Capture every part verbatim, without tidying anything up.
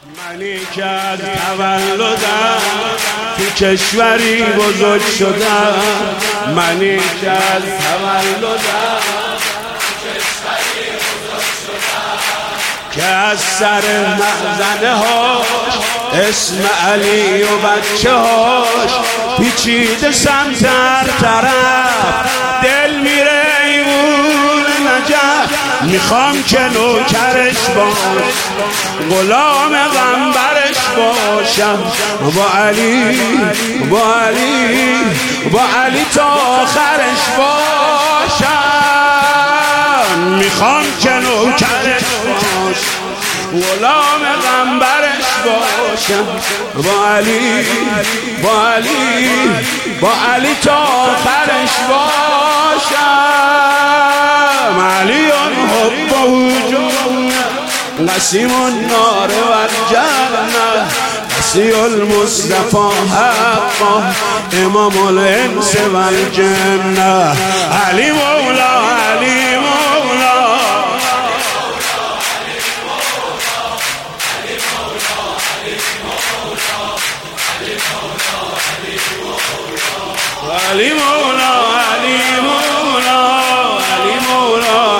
منی که از تولدم تو کشوری بزرگ شدم، منی که از تولدم که از سر مخزنه هاش اسم علی و بچه هاش پیچیده سمت هر طرف، دل میره ایوون نجف. میخوام که نوکرش باش، غلام غنبرش باشم، با علی با علی با علی تا آخرش باشم. میخوام که نوکرش باش، غلام غنبرش باشم، با علی با علی با علی تا آخرش باشم. علی حب وجود قسیم النار و الجنه، قسی المصطفى حقا امام الانس و الجنه. علی مولا علی مولا علی مولا علی مولا علی مولا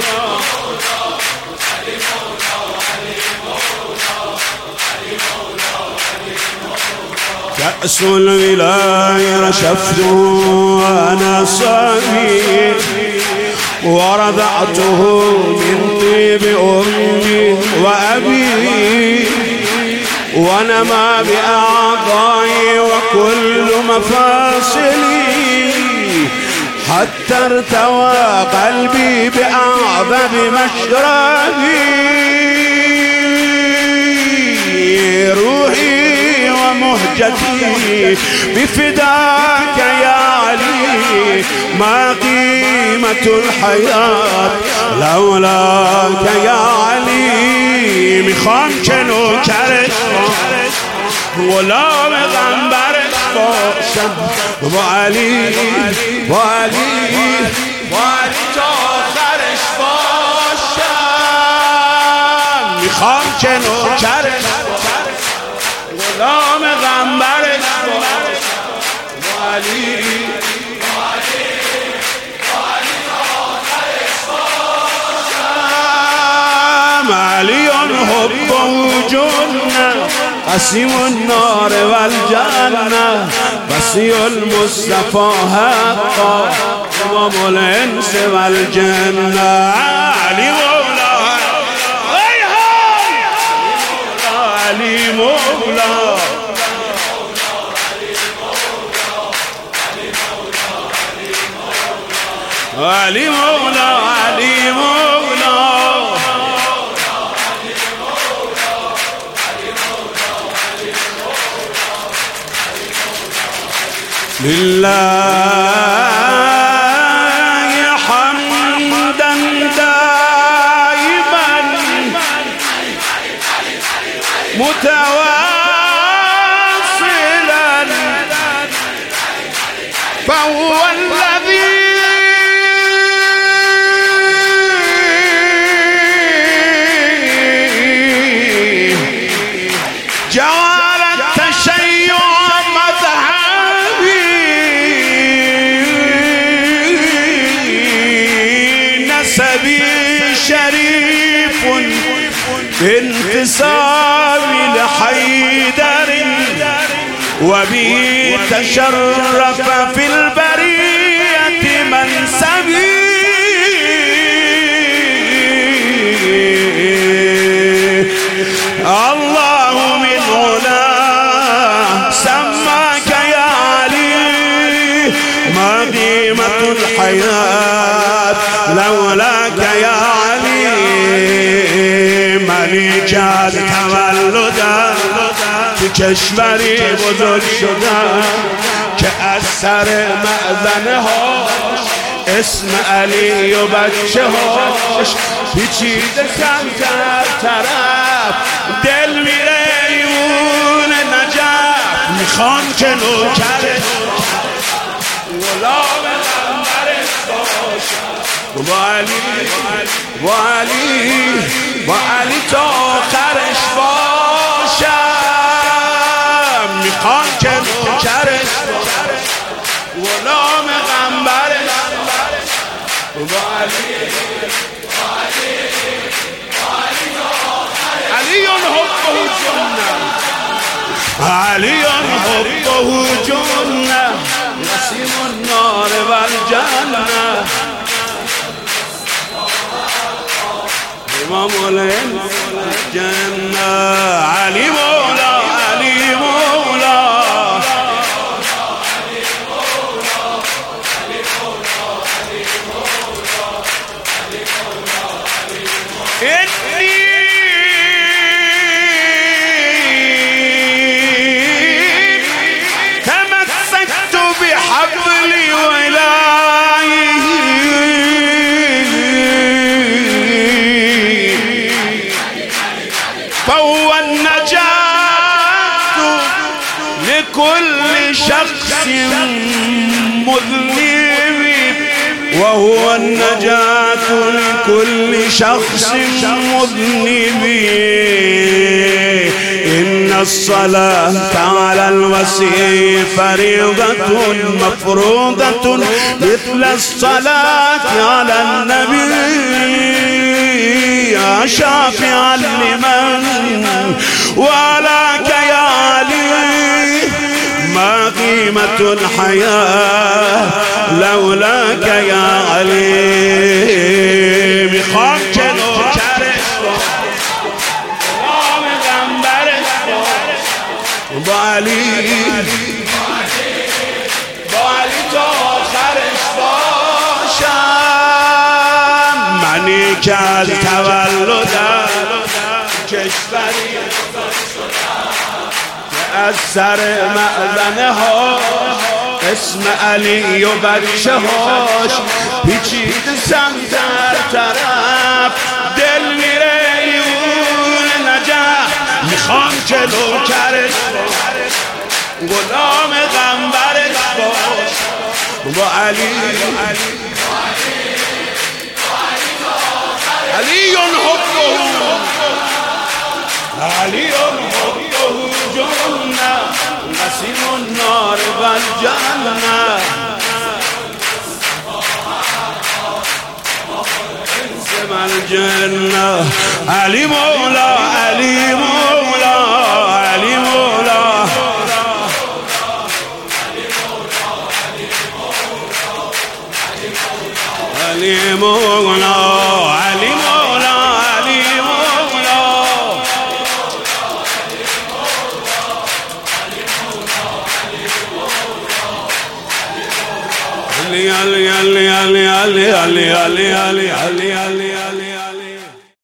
كأس الولاية رشفته وأنا صبي، ورضعته من طيب أمي وأبي، ونما بأعضائي وكل مفاصلي، حتى ارتوى قلبي بأعظم مشربي. روحي ومهجتي بفداك يا علي، ما قيمة الحياة لولاك يا علي. میخوام که نوکرش غلام غنبرش باشم، با علی با علی با علی تا آخرش باشم. میخوام که نوکرش غلام غنبرش باشم، با علی با علی با علی تا آخرش باشم. علی حب وجودنا قسیم النار و الجنه، قسی المصطفى حقا امام الانس و الجنه. علی مولا علی مولا علی مولا علی مولا لله حمدا دائما متواصلا، فهو الذي جعل التشيع مذهبي، نسبي شريف بانتسابي لحيدر، وبه تشرف في البرية منسبي. الله من علاه سماك يا علي، ما قيمة الحياة لولاك يا علي. منی که از تولدم تو کشوری بزرگ شدم، که از سر مأذنه هاش اسم علی و بچه هاش پیچیده سمت هر طرف، دل میره ایوون نجف. میخوام که نوکرش غلام غنبرش باشم، با علی با علی با علی تا آخرش باشم. علي حبه جنة علي حبه جنة نسيم النار والجنة إمام الجنة علي مولا علي مولا إني تمسكت بحبل ولائه فهو النجاة لكل شخص مذنب وهو النجاة لكل شخص مذنب إن الصلاة على الوصي فريضة مفروضة مثل الصلاة على النبي يا شافعا لمن ولاك يا علي ما قيمة الحياة لولاك يا علي میخوام که نوکرش نام غنبرش با علی با علی تا آخرش باشم منی که از تولدم کشوری از سر معدنه ها اسم علی و بچه هاش پیچید سمتر طرف دل میره ایون نجف میخوام که نوکرش غلام غنبرش باش با علی علی حبه علی حبه جنة نسيم النار والجنة انسم الجنة علي مولا علي مولا علي مولا علي مولا علي مولا علي علي علي علي علي علي علي علي علي علي